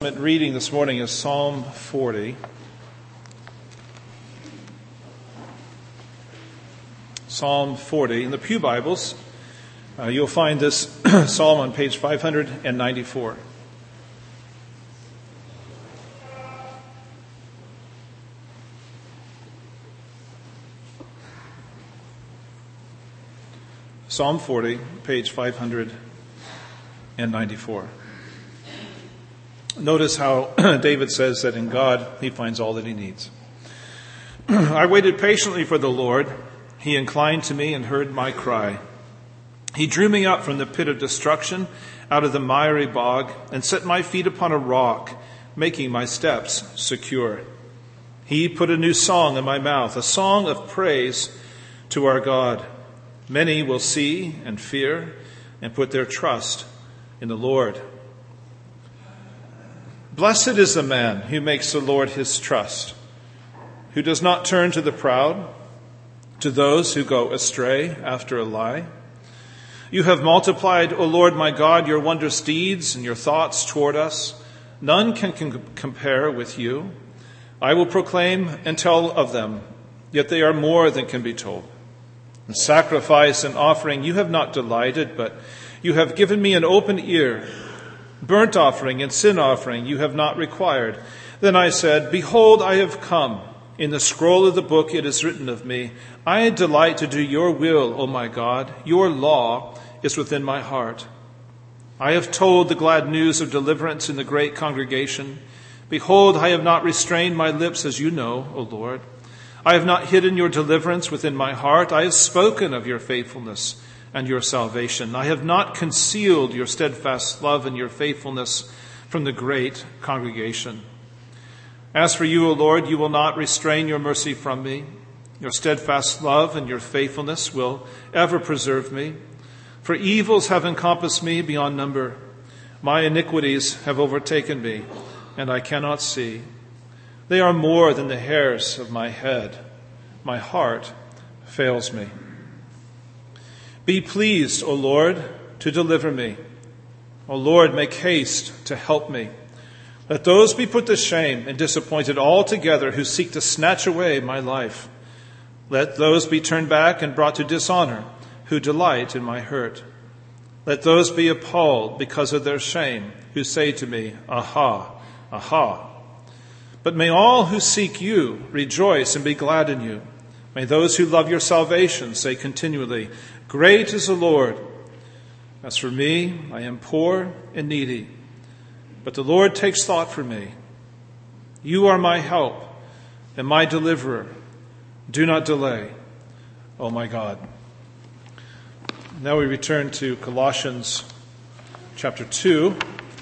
Reading this morning is Psalm 40. Psalm 40. In the Pew Bibles, you'll find this psalm on page 594. Psalm 40, page 594. Notice how David says that in God he finds all that he needs. I waited patiently for the Lord. He inclined to me and heard my cry. He drew me up from the pit of destruction, out of the miry bog, and set my feet upon a rock, making my steps secure. He put a new song in my mouth, a song of praise to our God. Many will see and fear and put their trust in the Lord. Blessed is the man who makes the Lord his trust, who does not turn to the proud, to those who go astray after a lie. You have multiplied, O Lord my God, your wondrous deeds and your thoughts toward us. None can compare with you. I will proclaim and tell of them, yet they are more than can be told. In sacrifice and offering you have not delighted, but you have given me an open ear. Burnt offering and sin offering you have not required. Then I said, Behold, I have come. In the scroll of the book it is written of me, I delight to do your will, O my God. Your law is within my heart. I have told the glad news of deliverance in the great congregation. Behold, I have not restrained my lips, as you know, O Lord. I have not hidden your deliverance within my heart. I have spoken of your faithfulness and your salvation. I have not concealed your steadfast love and your faithfulness from the great congregation. As for you, O Lord, you will not restrain your mercy from me. Your steadfast love and your faithfulness will ever preserve me. For evils have encompassed me beyond number. My iniquities have overtaken me, and I cannot see. They are more than the hairs of my head. My heart fails me. Be pleased, O Lord, to deliver me. O Lord, make haste to help me. Let those be put to shame and disappointed altogether who seek to snatch away my life. Let those be turned back and brought to dishonor who delight in my hurt. Let those be appalled because of their shame who say to me, Aha, aha. But may all who seek you rejoice and be glad in you. May those who love your salvation say continually, Great is the Lord. As for me, I am poor and needy, but the Lord takes thought for me. You are my help and my deliverer. Do not delay, O my God. Now we return to Colossians chapter 2.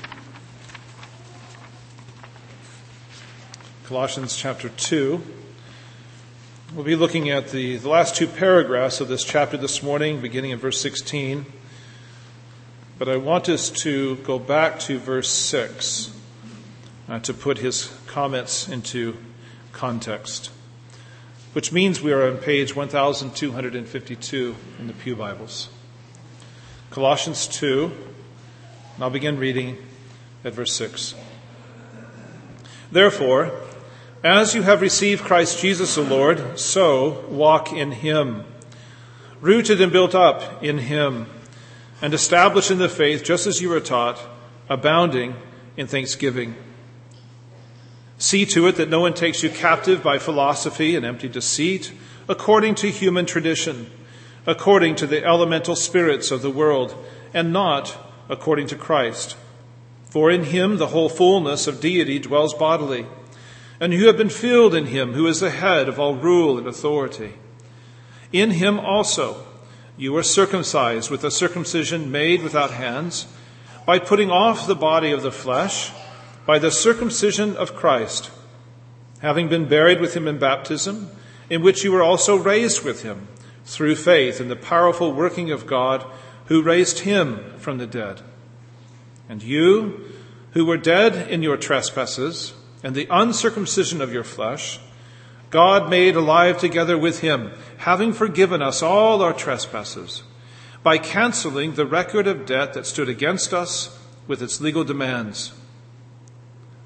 Colossians chapter 2. We'll be looking at the last two paragraphs of this chapter this morning, beginning in verse 16. But I want us to go back to verse 6 to put his comments into context, which means we are on page 1252 in the Pew Bibles. Colossians 2, and I'll begin reading at verse 6. Therefore, as you have received Christ Jesus the Lord, so walk in him, rooted and built up in him, and established in the faith just as you were taught, abounding in thanksgiving. See to it that no one takes you captive by philosophy and empty deceit, according to human tradition, according to the elemental spirits of the world, and not according to Christ. For in him the whole fullness of deity dwells bodily, and you have been filled in him who is the head of all rule and authority. In him also you were circumcised with a circumcision made without hands, by putting off the body of the flesh, by the circumcision of Christ, having been buried with him in baptism, in which you were also raised with him, through faith in the powerful working of God, who raised him from the dead. And you, who were dead in your trespasses, and the uncircumcision of your flesh, God made alive together with him, having forgiven us all our trespasses, by canceling the record of debt that stood against us with its legal demands.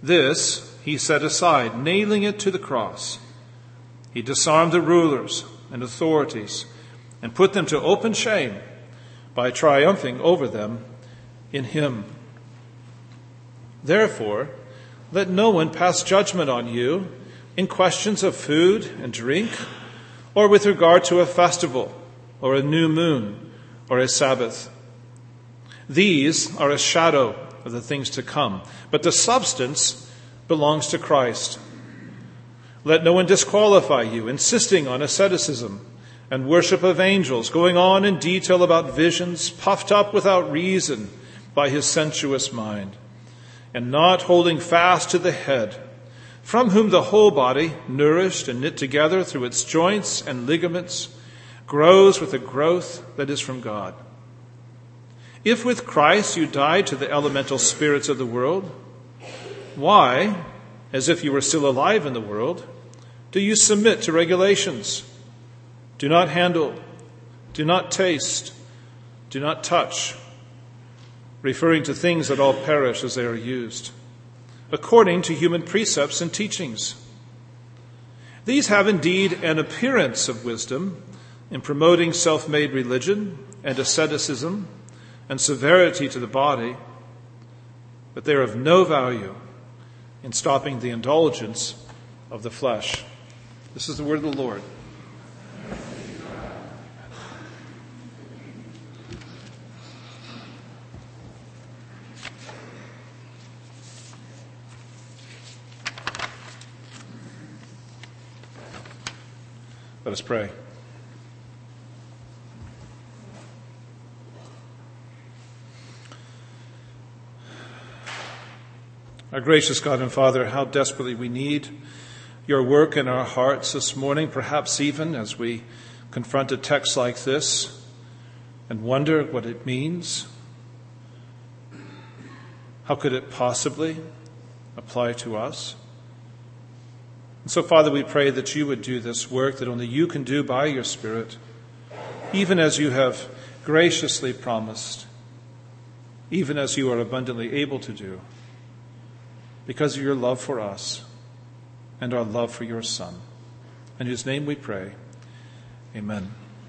This he set aside, nailing it to the cross. He disarmed the rulers and authorities and put them to open shame by triumphing over them in him. Therefore, let no one pass judgment on you in questions of food and drink, or with regard to a festival, or a new moon, or a Sabbath. These are a shadow of the things to come, but the substance belongs to Christ. Let no one disqualify you, insisting on asceticism and worship of angels, going on in detail about visions, puffed up without reason by his sensuous mind, and not holding fast to the head, from whom the whole body, nourished and knit together through its joints and ligaments, grows with a growth that is from God. If with Christ you died to the elemental spirits of the world, why, as if you were still alive in the world, do you submit to regulations? Do not handle, do not taste, do not touch, referring to things that all perish as they are used, according to human precepts and teachings. These have indeed an appearance of wisdom in promoting self-made religion and asceticism and severity to the body, but they are of no value in stopping the indulgence of the flesh. This is the word of the Lord. Let us pray. Our gracious God and Father, how desperately we need your work in our hearts this morning, perhaps even as we confront a text like this and wonder what it means. How could it possibly apply to us? And so, Father, we pray that you would do this work that only you can do by your Spirit, even as you have graciously promised, even as you are abundantly able to do, because of your love for us and our love for your Son. In whose name we pray. Amen.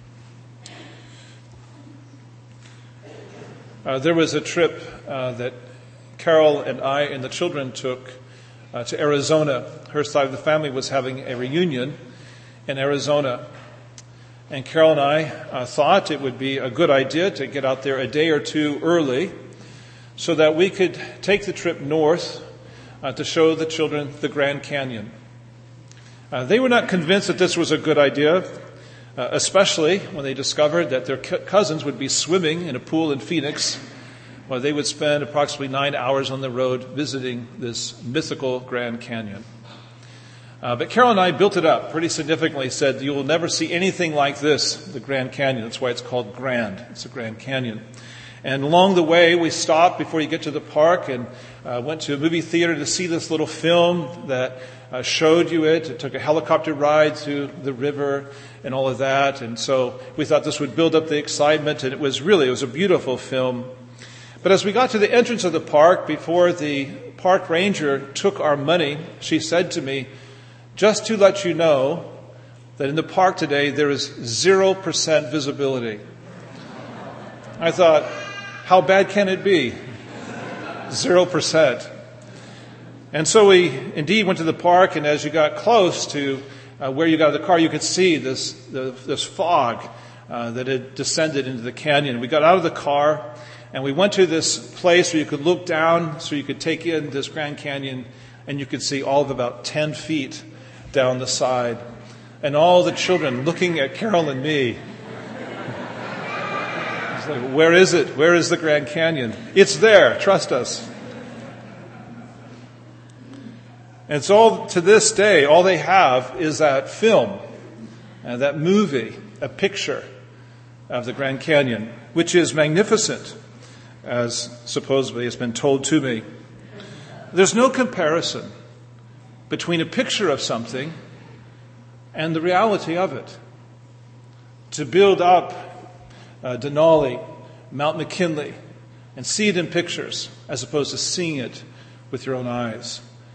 There was a trip that Carol and I and the children took to Arizona. Her side of the family was having a reunion in Arizona. And Carol and I thought it would be a good idea to get out there a day or two early so that we could take the trip north to show the children the Grand Canyon. They were not convinced that this was a good idea, especially when they discovered that their cousins would be swimming in a pool in Phoenix, while they would spend approximately 9 hours on the road visiting this mythical Grand Canyon. But Carol and I built it up pretty significantly, said you will never see anything like this, the Grand Canyon. That's why it's called Grand. It's a Grand Canyon. And along the way, we stopped before you get to the park and went to a movie theater to see this little film that showed you it. It took a helicopter ride through the river and all of that. And so we thought this would build up the excitement. And it was a beautiful film. But as we got to the entrance of the park, before the park ranger took our money, she said to me, just to let you know that in the park today there is 0% visibility. I thought, how bad can it be? 0%. And so we indeed went to the park, and as you got close to where you got out of the car, you could see this fog that had descended into the canyon. We got out of the car, and we went to this place where you could look down, so you could take in this Grand Canyon, and you could see all of about 10 feet down the side. And all the children looking at Carol and me. It's like, where is it? Where is the Grand Canyon? It's there. Trust us. And so to this day, all they have is that film, that movie, a picture of the Grand Canyon, which is magnificent, as supposedly has been told to me. There's no comparison between a picture of something and the reality of it. To build up Denali, Mount McKinley, and see it in pictures as opposed to seeing it with your own eyes.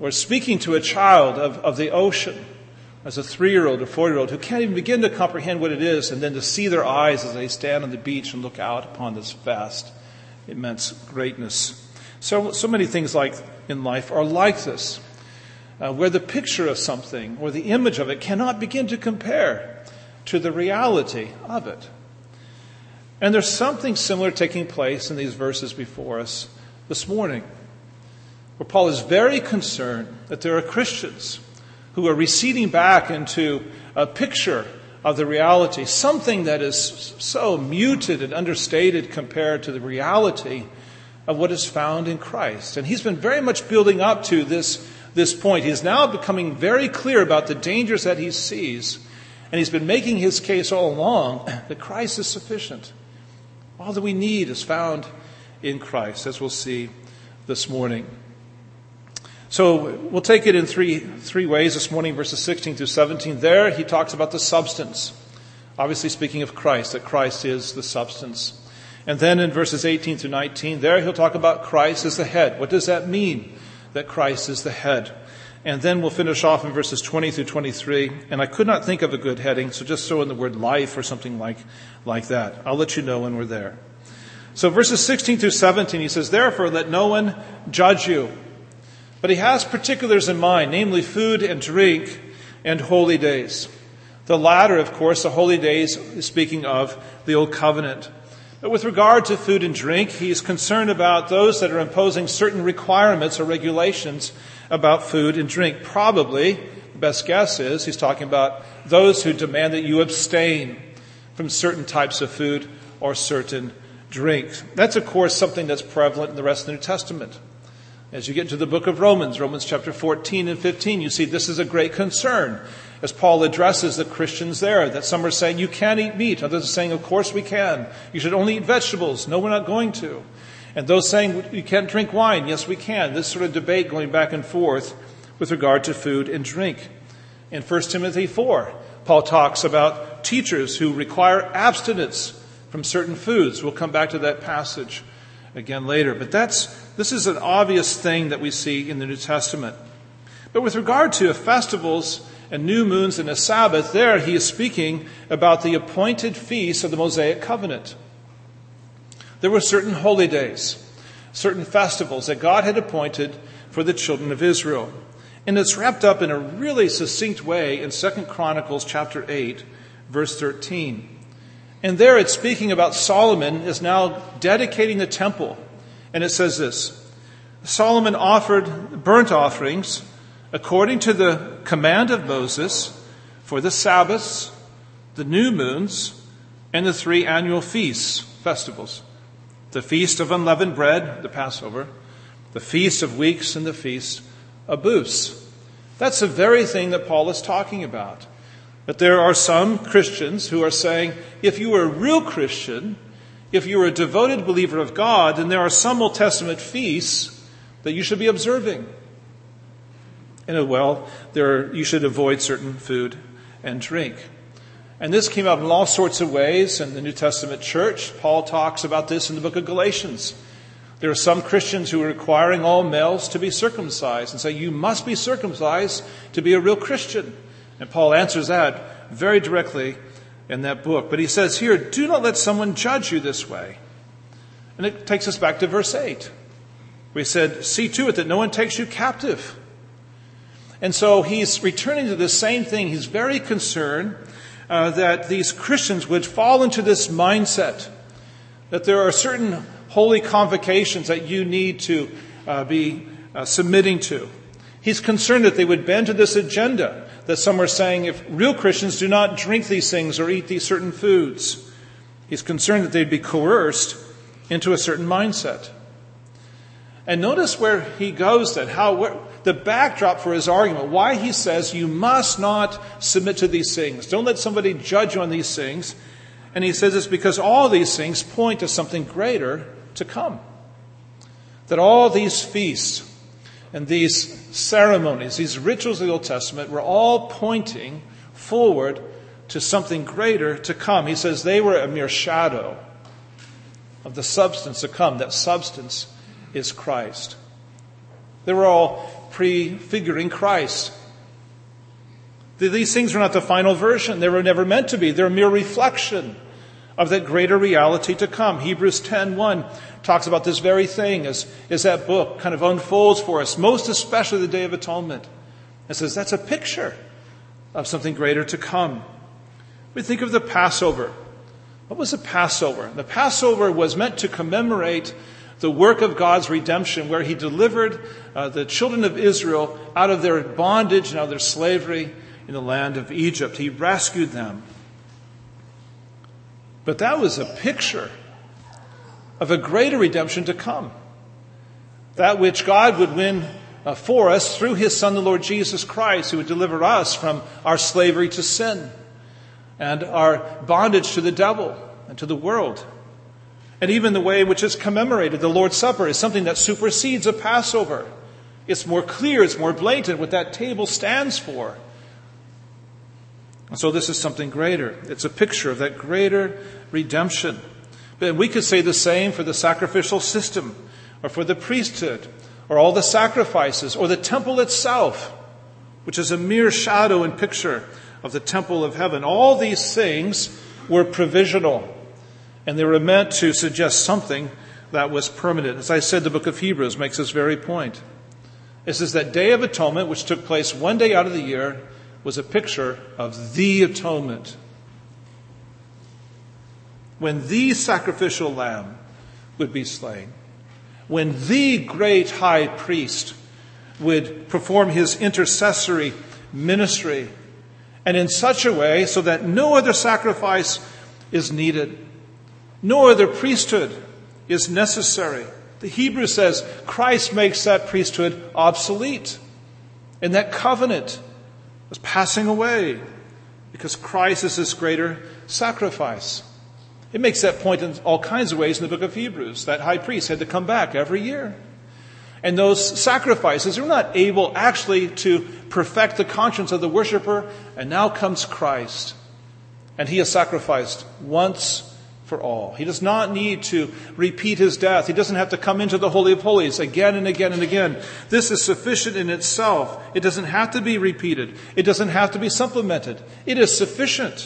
or speaking to a child of the ocean, as a 3-year-old or 4-year-old who can't even begin to comprehend what it is, and then to see their eyes as they stand on the beach and look out upon this vast, immense greatness. So many things like in life are like this, where the picture of something or the image of it cannot begin to compare to the reality of it. And there's something similar taking place in these verses before us this morning, where Paul is very concerned that there are Christians who are receding back into a picture of the reality, something that is so muted and understated compared to the reality of what is found in Christ. And he's been very much building up to this point. He's now becoming very clear about the dangers that he sees, and he's been making his case all along that Christ is sufficient. All that we need is found in Christ, as we'll see this morning. So we'll take it in three ways this morning, verses 16 through 17. There he talks about the substance, obviously speaking of Christ, that Christ is the substance. And then in verses 18 through 19, there he'll talk about Christ as the head. What does that mean, that Christ is the head? And then we'll finish off in verses 20 through 23. And I could not think of a good heading, so just throw in the word life or something like that. I'll let you know when we're there. So verses 16 through 17, he says, "Therefore let no one judge you." But he has particulars in mind, namely food and drink and holy days. The latter, of course, the holy days, is speaking of the Old Covenant. But with regard to food and drink, he is concerned about those that are imposing certain requirements or regulations about food and drink. Probably, the best guess is, he's talking about those who demand that you abstain from certain types of food or certain drink. That's, of course, something that's prevalent in the rest of the New Testament. As you get to the book of Romans chapter 14 and 15, you see this is a great concern as Paul addresses the Christians there, that some are saying you can't eat meat. Others are saying, of course we can. You should only eat vegetables. No, we're not going to. And those saying you can't drink wine. Yes, we can. This sort of debate going back and forth with regard to food and drink. In 1 Timothy 4, Paul talks about teachers who require abstinence from certain foods. We'll come back to that passage again later. But this is an obvious thing that we see in the New Testament. But with regard to festivals and new moons and a Sabbath, there he is speaking about the appointed feasts of the Mosaic covenant. There were certain holy days, certain festivals that God had appointed for the children of Israel. And it's wrapped up in a really succinct way in 2 Chronicles chapter 8, verse 13. And there it's speaking about Solomon is now dedicating the temple. And it says this: Solomon offered burnt offerings according to the command of Moses for the Sabbaths, the new moons, and the 3 annual feasts, festivals. The feast of unleavened bread, the Passover, the feast of weeks, and the feast of booths. That's the very thing that Paul is talking about. But there are some Christians who are saying, if you are a real Christian, if you are a devoted believer of God, then there are some Old Testament feasts that you should be observing. And you should avoid certain food and drink. And this came up in all sorts of ways in the New Testament church. Paul talks about this in the book of Galatians. There are some Christians who are requiring all males to be circumcised and say, you must be circumcised to be a real Christian. And Paul answers that very directly in that book. But he says here, do not let someone judge you this way. And it takes us back to verse 8. We said, see to it that no one takes you captive. And so he's returning to the same thing. He's very concerned that these Christians would fall into this mindset that there are certain holy convocations that you need to be submitting to. He's concerned that they would bend to this agenda that some are saying if real Christians do not drink these things or eat these certain foods. He's concerned that they'd be coerced into a certain mindset. And notice where he goes then, the backdrop for his argument, why he says you must not submit to these things. Don't let somebody judge you on these things. And he says it's because all these things point to something greater to come. That all these feasts and these ceremonies, these rituals of the Old Testament were all pointing forward to something greater to come. He says they were a mere shadow of the substance to come. That substance is Christ. They were all prefiguring Christ. These things are not the final version. They were never meant to be. They're a mere reflection of that greater reality to come. Hebrews 10:1 talks about this very thing as that book kind of unfolds for us, most especially the Day of Atonement. It says that's a picture of something greater to come. We think of the Passover. What was the Passover? The Passover was meant to commemorate the work of God's redemption, where he delivered the children of Israel out of their bondage and out of their slavery in the land of Egypt. He rescued them. But that was a picture of a greater redemption to come. That which God would win for us through his Son, the Lord Jesus Christ, who would deliver us from our slavery to sin and our bondage to the devil and to the world. And even the way in which it's commemorated, the Lord's Supper, is something that supersedes a Passover. It's more clear, it's more blatant what that table stands for. And so this is something greater. It's a picture of that greater redemption. But we could say the same for the sacrificial system, or for the priesthood, or all the sacrifices, or the temple itself, which is a mere shadow and picture of the temple of heaven. All these things were provisional, and they were meant to suggest something that was permanent. As I said, the book of Hebrews makes this very point. It says that Day of Atonement, which took place one day out of the year, was a picture of the atonement. When the sacrificial lamb would be slain, when the great high priest would perform his intercessory ministry, and in such a way so that no other sacrifice is needed, no other priesthood is necessary. The Hebrew says Christ makes that priesthood obsolete, and that covenant was passing away because Christ is this greater sacrifice. It makes that point in all kinds of ways in the book of Hebrews. That high priest had to come back every year. And those sacrifices were not able actually to perfect the conscience of the worshiper. And now comes Christ. And he is sacrificed once for all. He does not need to repeat his death. He doesn't have to come into the Holy of Holies again and again and again. This is sufficient in itself. It doesn't have to be repeated. It doesn't have to be supplemented. It is sufficient.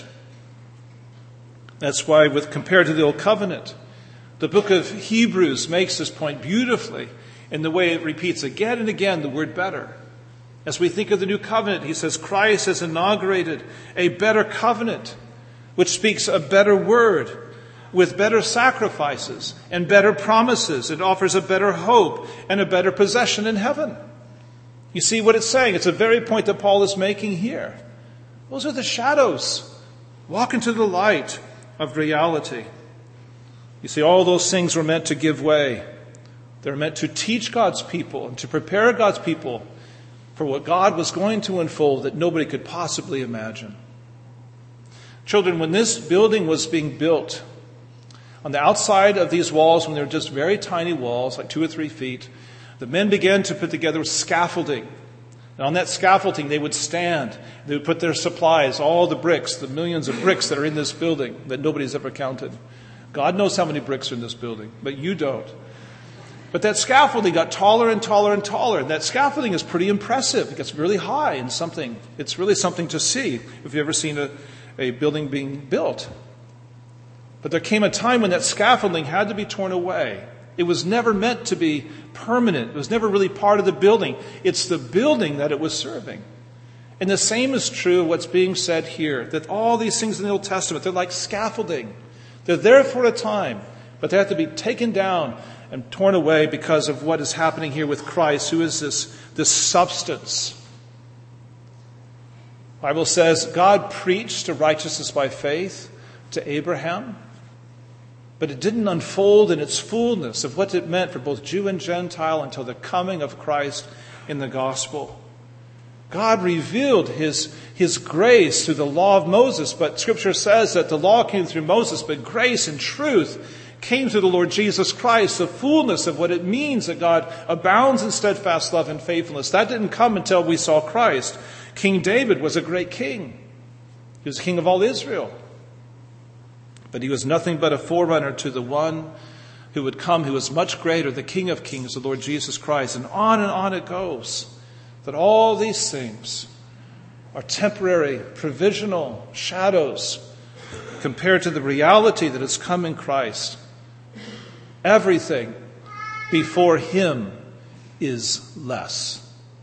That's why, compared to the Old Covenant, the book of Hebrews makes this point beautifully in the way it repeats again and again the word better. As we think of the New Covenant, he says Christ has inaugurated a better covenant, which speaks a better word, with better sacrifices and better promises. It offers a better hope and a better possession in heaven. You see what it's saying? It's the very point that Paul is making here. Those are the shadows. Walk into the light of reality. You see, all those things were meant to give way. They're meant to teach God's people and to prepare God's people for what God was going to unfold that nobody could possibly imagine. Children, when this building was being built, on the outside of these walls, when they were just very tiny walls, like 2 or 3 feet, the men began to put together scaffolding. And on that scaffolding, they would stand. They would put their supplies, all the bricks, the millions of bricks that are in this building that nobody's ever counted. God knows how many bricks are in this building, but you don't. But that scaffolding got taller and taller and taller. And that scaffolding is pretty impressive. It gets really high and something. It's really something to see if you've ever seen a building being built. But there came a time when that scaffolding had to be torn away. It was never meant to be permanent. It was never really part of the building. It's the building that it was serving. And the same is true of what's being said here, that all these things in the Old Testament, they're like scaffolding. They're there for a time, but they have to be taken down and torn away because of what is happening here with Christ, who is this substance. The Bible says God preached to righteousness by faith to Abraham, but it didn't unfold in its fullness of what it meant for both Jew and Gentile until the coming of Christ in the gospel. God revealed his grace through the law of Moses, but Scripture says that the law came through Moses, but grace and truth came through the Lord Jesus Christ, the fullness of what it means that God abounds in steadfast love and faithfulness. That didn't come until we saw Christ. King David was a great king. He was king of all Israel. But he was nothing but a forerunner to the one who would come, who was much greater, the King of Kings, the Lord Jesus Christ. And on it goes. that all these things are temporary, provisional shadows compared to the reality that has come in Christ. Everything before him is less.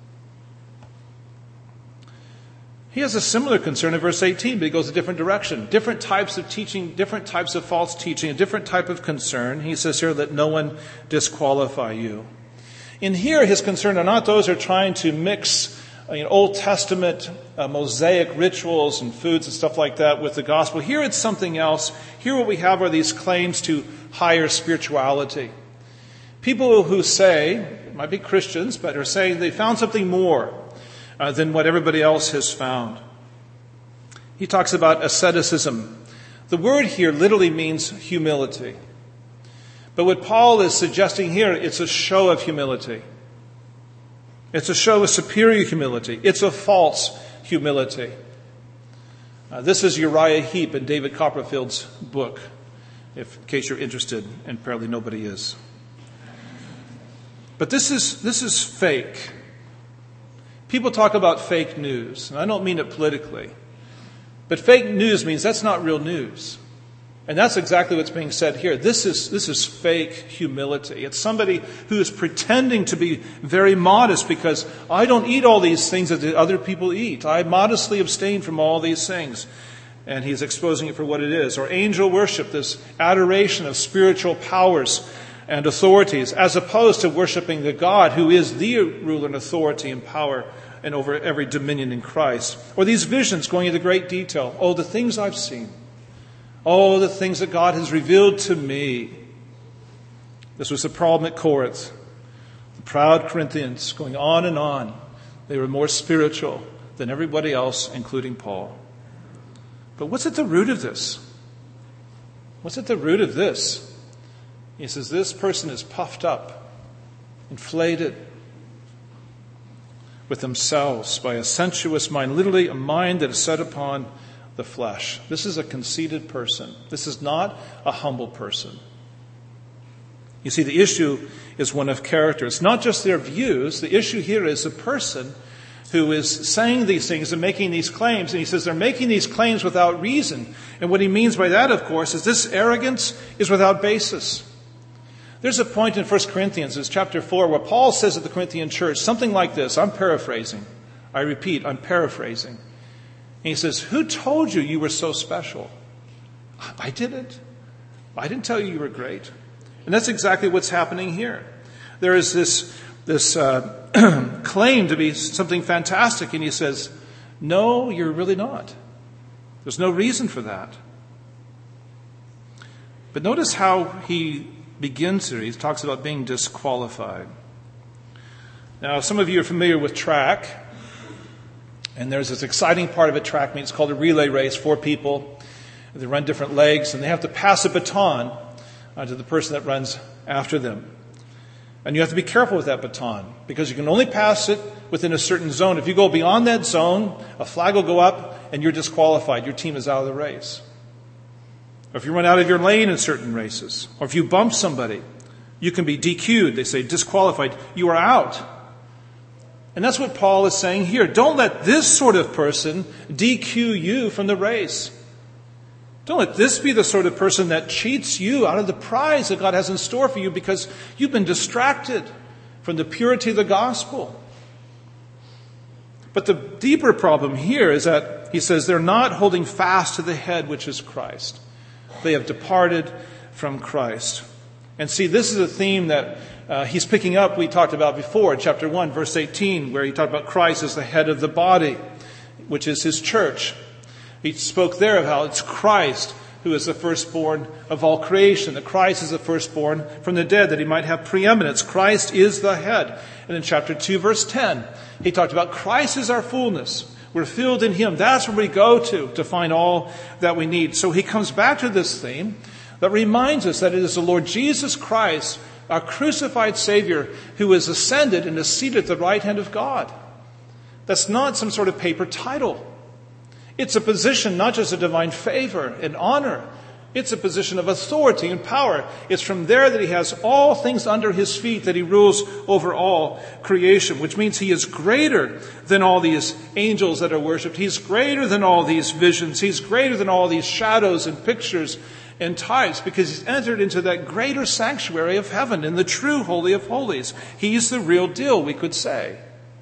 He has a similar concern in verse 18, but he goes a different direction. Different types of teaching, different types of false teaching, a different type of concern. He says here, let no one disqualify you. In here, his concern are not those who are trying to mix Old Testament Mosaic rituals and foods and stuff like that with the gospel. Here it's something else. Here what we have are these claims to higher spirituality. People who say, it might be Christians, but are saying they found something more than what everybody else has found. He talks about asceticism. The word here literally means humility. But what Paul is suggesting here, it's a show of humility. It's a show of superior humility. It's a false humility. This is Uriah Heep in David Copperfield's book, in case you're interested, and apparently nobody is. But this is fake. People talk about fake news, and I don't mean it politically. But fake news means that's not real news. And that's exactly what's being said here. This is fake humility. It's somebody who is pretending to be very modest because I don't eat all these things that the other people eat. I modestly abstain from all these things. And he's exposing it for what it is. Or angel worship, this adoration of spiritual powers and authorities, as opposed to worshiping the God who is the ruler and authority and power and over every dominion in Christ. Or these visions going into great detail. Oh, the things I've seen. Oh, the things that God has revealed to me. This was the problem at Corinth. The proud Corinthians going on and on. They were more spiritual than everybody else, including Paul. But what's at the root of this? What's at the root of this? He says this person is puffed up, inflated with themselves by a sensuous mind, literally a mind that is set upon the flesh. This is a conceited person. This is not a humble person. You see, the issue is one of character. It's not just their views. The issue here is a person who is saying these things and making these claims. And he says they're making these claims without reason. And what he means by that, of course, is this arrogance is without basis. There's a point in 1 Corinthians, it's chapter 4, where Paul says at the Corinthian church something like this. I'm paraphrasing. I repeat, I'm paraphrasing. And he says, who told you were so special? I didn't. I didn't tell you were great. And that's exactly what's happening here. There is this claim to be something fantastic. And he says, no, you're really not. There's no reason for that. But notice how he begins here. He talks about being disqualified. Now, some of you are familiar with track. And there's this exciting part of a track meet. It's called a relay race. 4 people. They run different legs. And they have to pass a baton to the person that runs after them. And you have to be careful with that baton. Because you can only pass it within a certain zone. If you go beyond that zone, a flag will go up and you're disqualified. Your team is out of the race. Or if you run out of your lane in certain races. Or if you bump somebody, you can be DQ'd. They say disqualified. You are out. And that's what Paul is saying here. Don't let this sort of person DQ you from the race. Don't let this be the sort of person that cheats you out of the prize that God has in store for you because you've been distracted from the purity of the gospel. But the deeper problem here is that he says they're not holding fast to the head, which is Christ. They have departed from Christ. And see, this is a theme that he's picking up, we talked about before in chapter 1, verse 18, where he talked about Christ as the head of the body, which is his church. He spoke there of how it's Christ who is the firstborn of all creation, that Christ is the firstborn from the dead, that he might have preeminence. Christ is the head. And in chapter 2, verse 10, he talked about Christ is our fullness. We're filled in him. That's where we go to find all that we need. So he comes back to this theme that reminds us that it is the Lord Jesus Christ, our crucified Savior, who is ascended and is seated at the right hand of God. That's not some sort of paper title. It's a position, not just of divine favor and honor, It's a position of authority and power. It's from there that he has all things under his feet, that he rules over all creation, which means he is greater than all these angels that are worshipped. He's greater than all these visions. He's greater than all these shadows and pictures and types, because he's entered into that greater sanctuary of heaven in the true Holy of Holies. He's the real deal, we could say.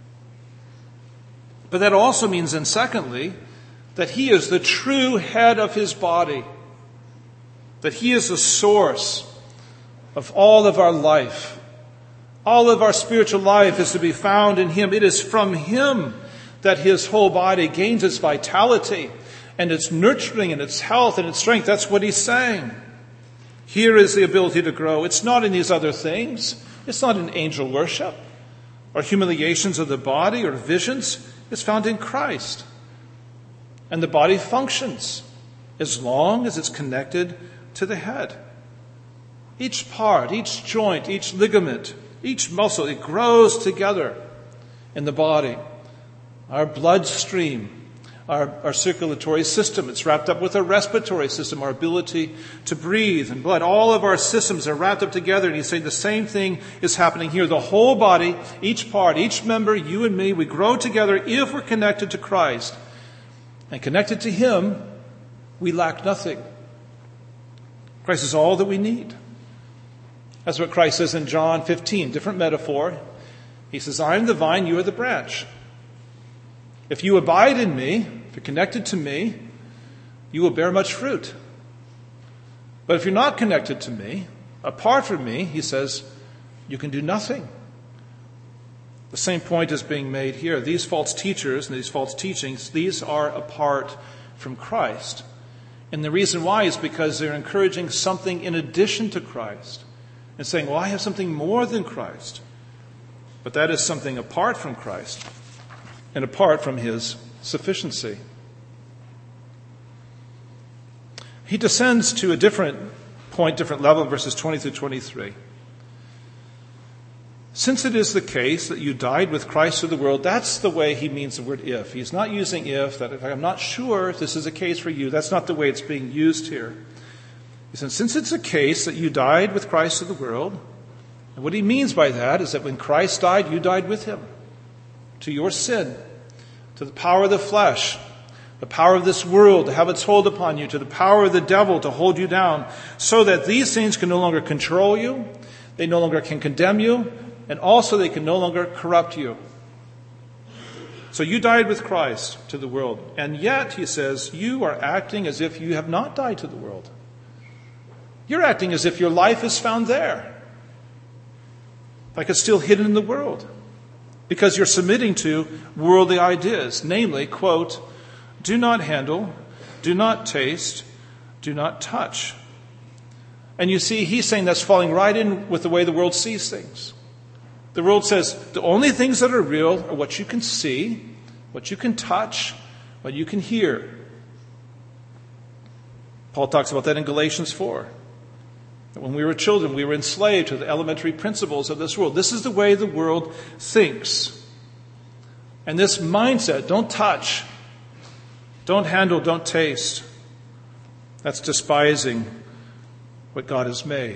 But that also means, then, secondly, that he is the true head of his body. That he is the source of all of our life. All of our spiritual life is to be found in him. It is from him that his whole body gains its vitality and its nurturing and its health and its strength. That's what he's saying. Here is the ability to grow. It's not in these other things. It's not in angel worship or humiliations of the body or visions. It's found in Christ. And the body functions as long as it's connected to the head. Each part, each joint, each ligament, each muscle, it grows together in the body. Our bloodstream, our circulatory system, it's wrapped up with our respiratory system, our ability to breathe and blood. All of our systems are wrapped up together, and he's saying the same thing is happening here. The whole body, each part, each member, you and me, we grow together if we're connected to Christ. And connected to him, we lack nothing. Christ is all that we need. That's what Christ says in John 15, different metaphor. He says, I am the vine, you are the branch. If you abide in me, if you're connected to me, you will bear much fruit. But if you're not connected to me, apart from me, he says, you can do nothing. The same point is being made here. These false teachers and these false teachings, these are apart from Christ. And the reason why is because they're encouraging something in addition to Christ and saying, well, I have something more than Christ. But that is something apart from Christ and apart from his sufficiency. He descends to a different point, different level in verses 20 through 23. Since it is the case that you died with Christ to the world, that's the way he means the word if. He's not using if, that if I'm not sure if this is a case for you. That's not the way it's being used here. He says, since it's a case that you died with Christ to the world, and what he means by that is that when Christ died, you died with him. To your sin, to the power of the flesh, the power of this world to have its hold upon you, to the power of the devil to hold you down, so that these things can no longer control you, they no longer can condemn you, and also they can no longer corrupt you. So you died with Christ to the world. And yet, he says, you are acting as if you have not died to the world. You're acting as if your life is found there. Like it's still hidden in the world. Because you're submitting to worldly ideas. Namely, quote, do not handle, do not taste, do not touch. And you see, he's saying that's falling right in with the way the world sees things. The world says the only things that are real are what you can see, what you can touch, what you can hear. Paul talks about that in Galatians 4. That when we were children, we were enslaved to the elementary principles of this world. This is the way the world thinks. And this mindset, don't touch, don't handle, don't taste, that's despising what God has made.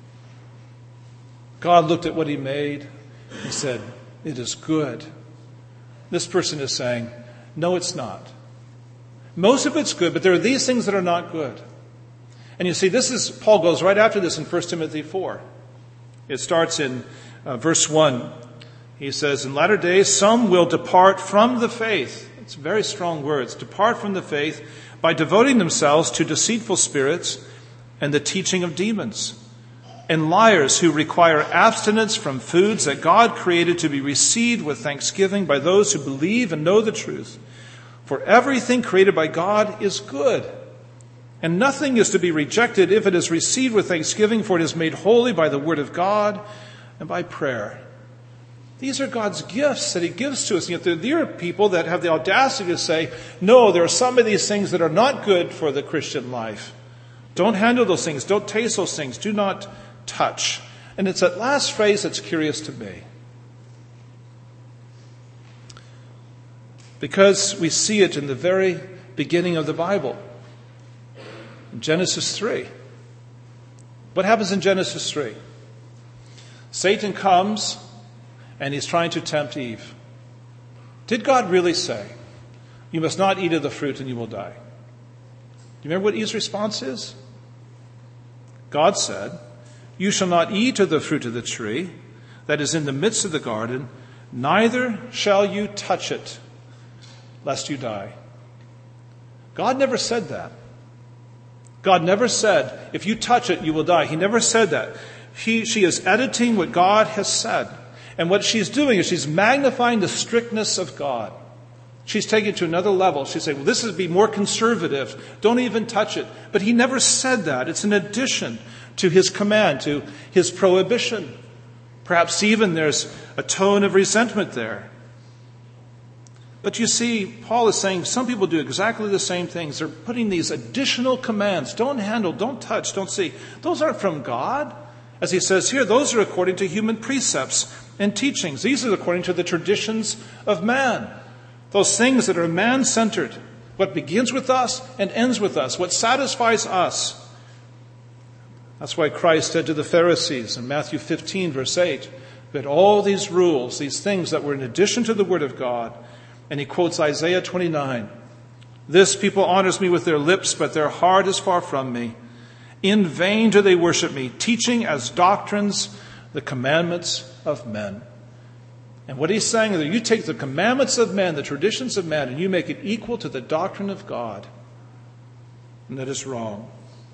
God looked at what he made. He said, it is good. This person is saying, no, it's not. Most of it's good, but there are these things that are not good. And you see, Paul goes right after this in 1 Timothy 4. It starts in verse 1. He says, in latter days, some will depart from the faith. It's very strong words. Depart from the faith by devoting themselves to deceitful spirits and the teaching of demons. And liars who require abstinence from foods that God created to be received with thanksgiving by those who believe and know the truth. For everything created by God is good, and nothing is to be rejected if it is received with thanksgiving, for it is made holy by the word of God and by prayer. These are God's gifts that he gives to us. And yet there are people that have the audacity to say, no, there are some of these things that are not good for the Christian life. Don't handle those things. Don't taste those things. Do not touch. And it's that last phrase that's curious to me. Because we see it in the very beginning of the Bible. In Genesis 3. What happens in Genesis 3? Satan comes and he's trying to tempt Eve. Did God really say, you must not eat of the fruit and you will die? Do you remember what Eve's response is? God said, you shall not eat of the fruit of the tree that is in the midst of the garden, neither shall you touch it, lest you die. God never said that. God never said, if you touch it, you will die. He never said that. She is editing what God has said. And what she's doing is she's magnifying the strictness of God. She's taking it to another level. She's saying, well, this would be more conservative. Don't even touch it. But he never said that. It's an addition to his command, to his prohibition. Perhaps even there's a tone of resentment there. But you see, Paul is saying some people do exactly the same things. They're putting these additional commands. Don't handle, don't touch, don't see. Those aren't from God. As he says here, those are according to human precepts and teachings. These are according to the traditions of man. Those things that are man-centered. What begins with us and ends with us. What satisfies us. That's why Christ said to the Pharisees in Matthew 15, verse 8, that all these rules, these things that were in addition to the Word of God, and he quotes Isaiah 29, this people honors me with their lips, but their heart is far from me. In vain do they worship me, teaching as doctrines the commandments of men. And what he's saying is that you take the commandments of men, the traditions of men, and you make it equal to the doctrine of God. And that is wrong.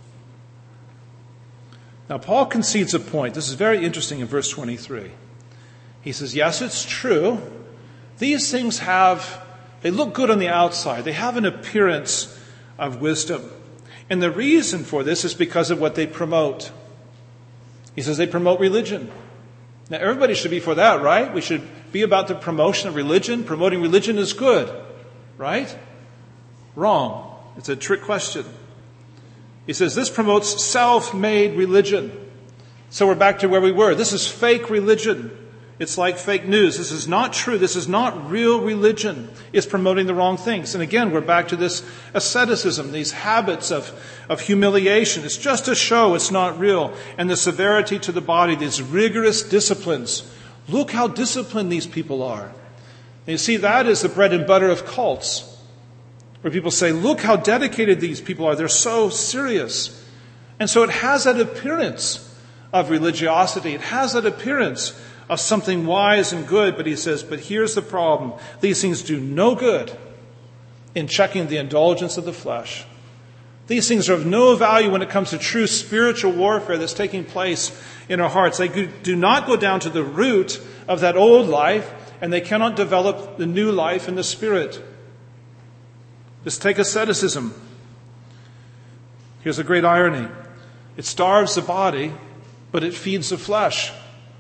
Now, Paul concedes a point. This is very interesting in verse 23. He says, yes, it's true. These things they look good on the outside. They have an appearance of wisdom. And the reason for this is because of what they promote. He says they promote religion. Now, everybody should be for that, right? We should be about the promotion of religion. Promoting religion is good, right? Wrong. It's a trick question. He says this promotes self-made religion. So we're back to where we were. This is fake religion. It's like fake news. This is not true. This is not real religion. It's promoting the wrong things. And again, we're back to this asceticism, these habits of humiliation. It's just a show. It's not real. And the severity to the body, these rigorous disciplines. Look how disciplined these people are. And you see, that is the bread and butter of cults. Where people say, look how dedicated these people are. They're so serious. And so it has that appearance of religiosity. It has that appearance of something wise and good. But he says, but here's the problem. These things do no good in checking the indulgence of the flesh. These things are of no value when it comes to true spiritual warfare that's taking place in our hearts. They do not go down to the root of that old life, and they cannot develop the new life in the Spirit. Just take asceticism. Here's a great irony. It starves the body, but it feeds the flesh.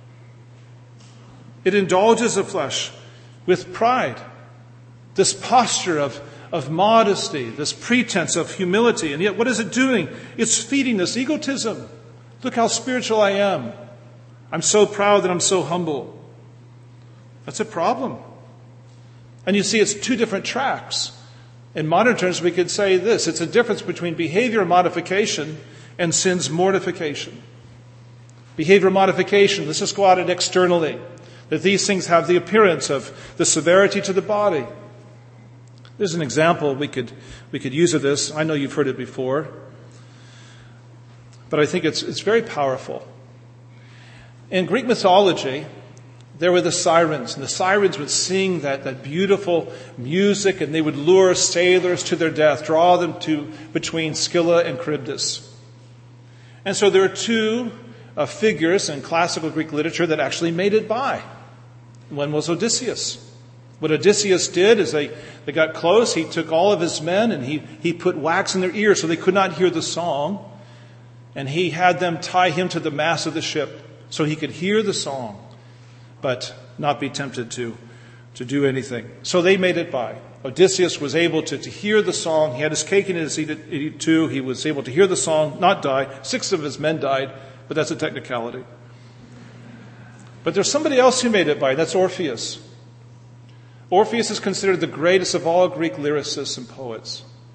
It indulges the flesh with pride. This posture of modesty, this pretense of humility. And yet what is it doing? It's feeding this egotism. Look how spiritual I am. I'm so proud that I'm so humble. That's a problem. And you see, it's two different tracks. In modern terms, we could say this. It's a difference between behavior modification and sin's mortification. Behavior modification, let's just go at it externally. That these things have the appearance of the severity to the body. There's an example we could use of this. I know you've heard it before. But I think it's very powerful. In Greek mythology, there were the sirens, and the sirens would sing that beautiful music, and they would lure sailors to their death, draw them to between Scylla and Charybdis. And so there are two figures in classical Greek literature that actually made it by. One was Odysseus. What Odysseus did is they got close, he took all of his men, and he put wax in their ears so they could not hear the song. And he had them tie him to the mast of the ship so he could hear the song, but not be tempted to do anything. So they made it by. Odysseus was able to hear the song. He had his cake and his eat too. He was able to hear the song, not die. 6 of his men died, but that's a technicality. But there's somebody else who made it by. That's Orpheus. Orpheus is considered the greatest of all Greek lyricists and poets.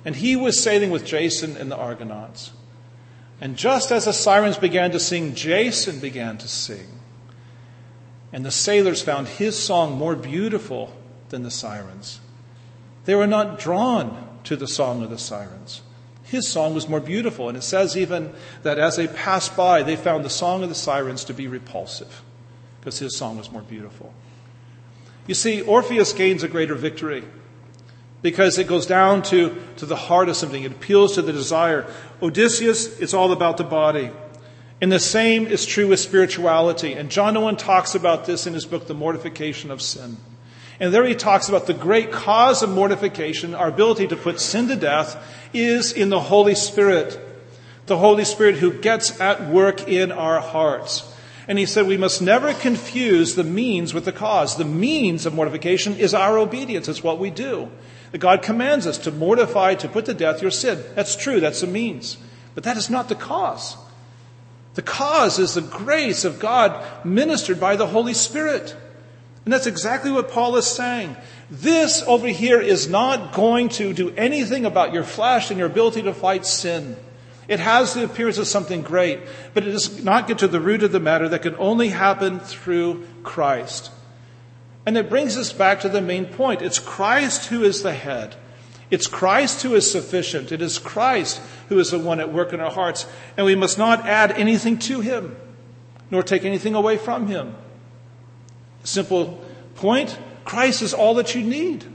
And he was sailing with Jason and the Argonauts. And just as the sirens began to sing, Jason began to sing. And the sailors found his song more beautiful than the sirens. They were not drawn to the song of the sirens. His song was more beautiful. And it says even that as they passed by, they found the song of the sirens to be repulsive because his song was more beautiful. You see, Orpheus gains a greater victory because it goes down to the heart of something. It appeals to the desire. Odysseus, it's all about the body. And the same is true with spirituality. And John Owen talks about this in his book, The Mortification of Sin. And there he talks about the great cause of mortification, our ability to put sin to death, is in the Holy Spirit. The Holy Spirit who gets at work in our hearts. And he said we must never confuse the means with the cause. The means of mortification is our obedience. It's what we do. That God commands us to mortify, to put to death your sin. That's true. That's the means. But that is not the cause. The cause is the grace of God ministered by the Holy Spirit. And that's exactly what Paul is saying. This over here is not going to do anything about your flesh and your ability to fight sin. It has the appearance of something great, but it does not get to the root of the matter that can only happen through Christ. And it brings us back to the main point. It's Christ who is the head. It's Christ who is sufficient. It is Christ who is the one at work in our hearts. And we must not add anything to him, nor take anything away from him. Simple point, Christ is all that you need.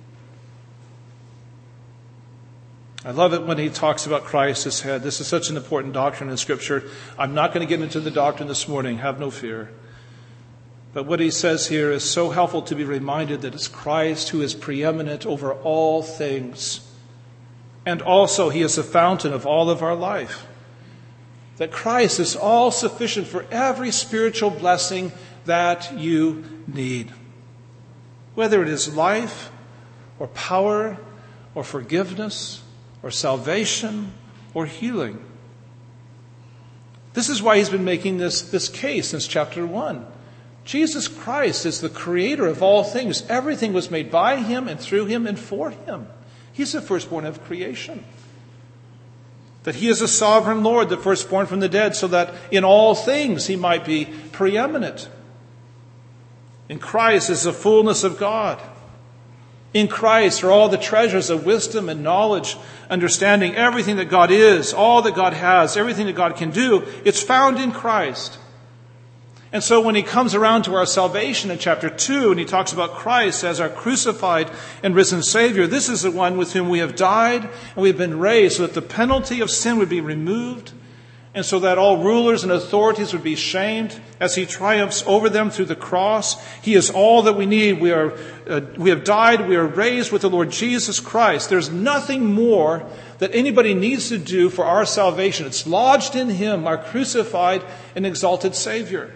I love it when he talks about Christ as head. This is such an important doctrine in Scripture. I'm not going to get into the doctrine this morning, have no fear. But what he says here is so helpful to be reminded that it's Christ who is preeminent over all things. And also he is the fountain of all of our life. That Christ is all sufficient for every spiritual blessing that you need. Whether it is life or power or forgiveness or salvation or healing. This is why he's been making this case since chapter 1. Jesus Christ is the creator of all things. Everything was made by him and through him and for him. He's the firstborn of creation. That he is a sovereign Lord, the firstborn from the dead, so that in all things he might be preeminent. In Christ is the fullness of God. In Christ are all the treasures of wisdom and knowledge, understanding everything that God is, all that God has, everything that God can do. It's found in Christ. And so when he comes around to our salvation in chapter 2, and he talks about Christ as our crucified and risen Savior, this is the one with whom we have died and we have been raised so that the penalty of sin would be removed and so that all rulers and authorities would be shamed as he triumphs over them through the cross. He is all that we need. We have died. We are raised with the Lord Jesus Christ. There's nothing more that anybody needs to do for our salvation. It's lodged in him, our crucified and exalted Savior.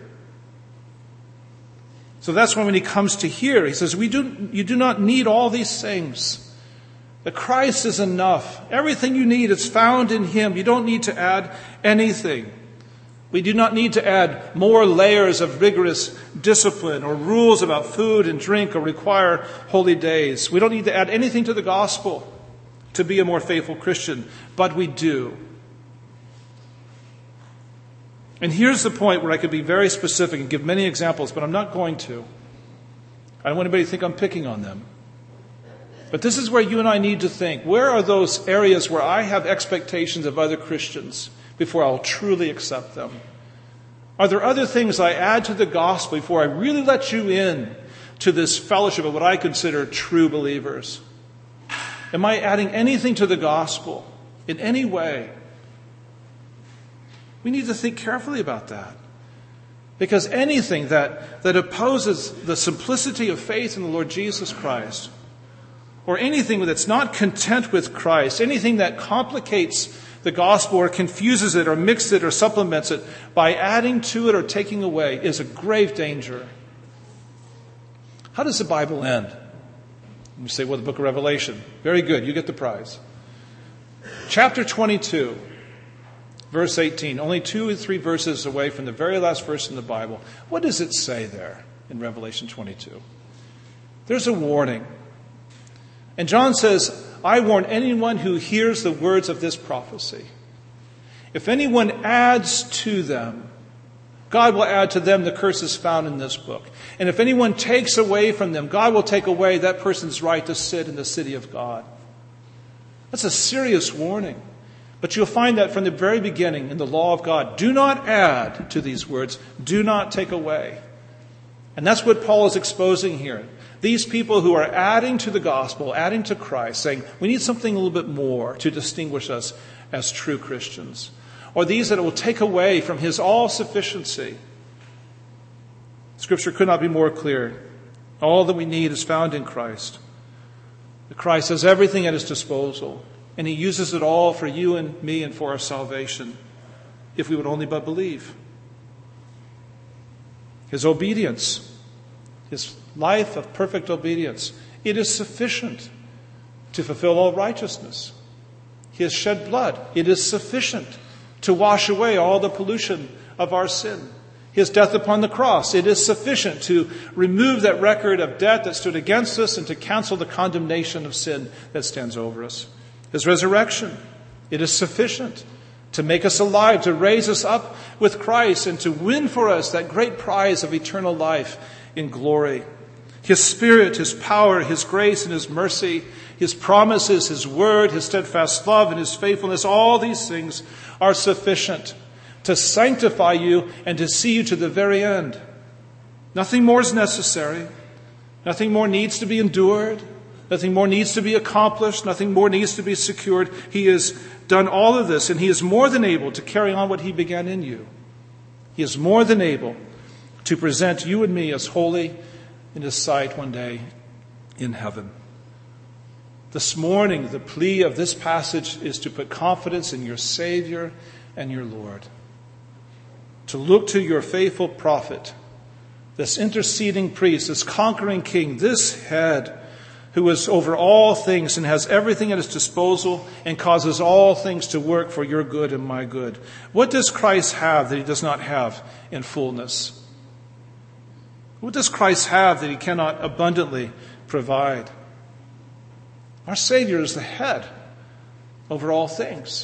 So that's when he comes to here, he says, you do not need all these things. That Christ is enough. Everything you need is found in him. You don't need to add anything. We do not need to add more layers of rigorous discipline or rules about food and drink or require holy days. We don't need to add anything to the gospel to be a more faithful Christian, but we do. And here's the point where I could be very specific and give many examples, but I'm not going to. I don't want anybody to think I'm picking on them. But this is where you and I need to think. Where are those areas where I have expectations of other Christians before I'll truly accept them? Are there other things I add to the gospel before I really let you in to this fellowship of what I consider true believers? Am I adding anything to the gospel in any way? We need to think carefully about that. Because anything that opposes the simplicity of faith in the Lord Jesus Christ, or anything that's not content with Christ, anything that complicates the gospel or confuses it or mixes it or supplements it by adding to it or taking away, is a grave danger. How does the Bible end? You say, well, the book of Revelation. Very good, you get the prize. Chapter 22, verse 18, only 2 or 3 verses away from the very last verse in the Bible. What does it say there in Revelation 22? There's a warning. And John says, I warn anyone who hears the words of this prophecy. If anyone adds to them, God will add to them the curses found in this book. And if anyone takes away from them, God will take away that person's right to sit in the city of God. That's a serious warning. But you'll find that from the very beginning in the law of God. Do not add to these words. Do not take away. And that's what Paul is exposing here. These people who are adding to the gospel, adding to Christ, saying we need something a little bit more to distinguish us as true Christians. Or these that will take away from his all-sufficiency. Scripture could not be more clear. All that we need is found in Christ. Christ has everything at his disposal, and he uses it all for you and me and for our salvation, if we would only but believe. His obedience, his life of perfect obedience, it is sufficient to fulfill all righteousness. His shed blood, it is sufficient to wash away all the pollution of our sin. His death upon the cross, it is sufficient to remove that record of debt that stood against us and to cancel the condemnation of sin that stands over us. His resurrection, it is sufficient to make us alive, to raise us up with Christ and to win for us that great prize of eternal life in glory. His Spirit, his power, his grace and his mercy, his promises, his word, his steadfast love and his faithfulness, all these things are sufficient to sanctify you and to see you to the very end. Nothing more is necessary. Nothing more needs to be endured. Nothing more needs to be accomplished. Nothing more needs to be secured. He has done all of this, and he is more than able to carry on what he began in you. He is more than able to present you and me as holy in his sight one day in heaven. This morning, the plea of this passage is to put confidence in your Savior and your Lord. To look to your faithful prophet, this interceding priest, this conquering king, this head who is over all things and has everything at his disposal and causes all things to work for your good and my good. What does Christ have that he does not have in fullness? What does Christ have that he cannot abundantly provide? Our Savior is the head over all things.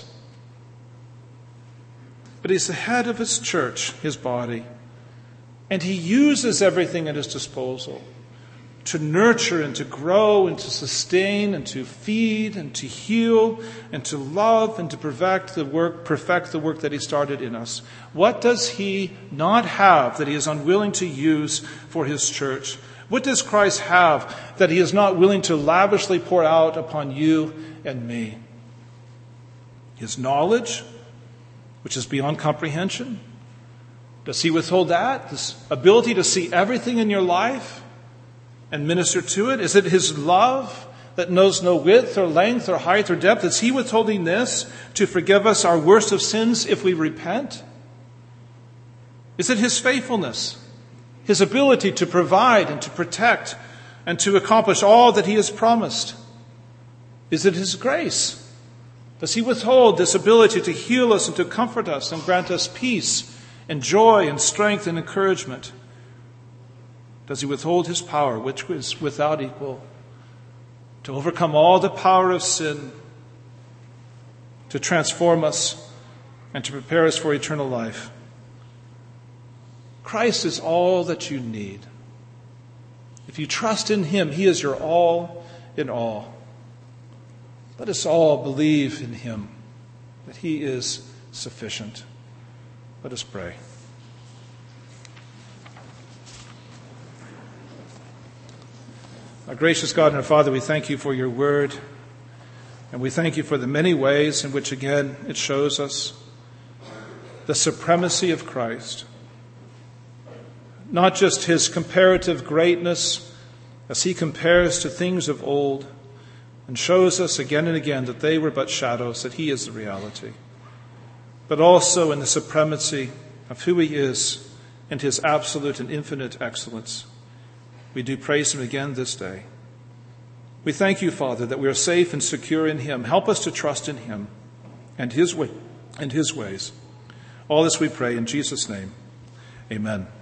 But he's the head of his church, his body. And he uses everything at his disposal to nurture and to grow and to sustain and to feed and to heal and to love and to perfect the work that he started in us. What does he not have that he is unwilling to use for his church? What does Christ have that he is not willing to lavishly pour out upon you and me? His knowledge, which is beyond comprehension. Does he withhold that? This ability to see everything in your life and minister to it? Is it his love that knows no width or length or height or depth? Is he withholding this to forgive us our worst of sins if we repent? Is it his faithfulness, his ability to provide and to protect and to accomplish all that he has promised? Is it his grace? Does he withhold this ability to heal us and to comfort us and grant us peace and joy and strength and encouragement? Does he withhold his power, which is without equal, to overcome all the power of sin, to transform us and to prepare us for eternal life? Christ is all that you need. If you trust in him, he is your all in all. Let us all believe in him, that he is sufficient. Let us pray. Our gracious God and our Father, we thank you for your word, and we thank you for the many ways in which, again, it shows us the supremacy of Christ. Not just his comparative greatness as he compares to things of old, and shows us again and again that they were but shadows, that he is the reality. But also in the supremacy of who he is and his absolute and infinite excellence. We do praise him again this day. We thank you, Father, that we are safe and secure in him. Help us to trust in him and his way and his ways. All this we pray in Jesus' name. Amen.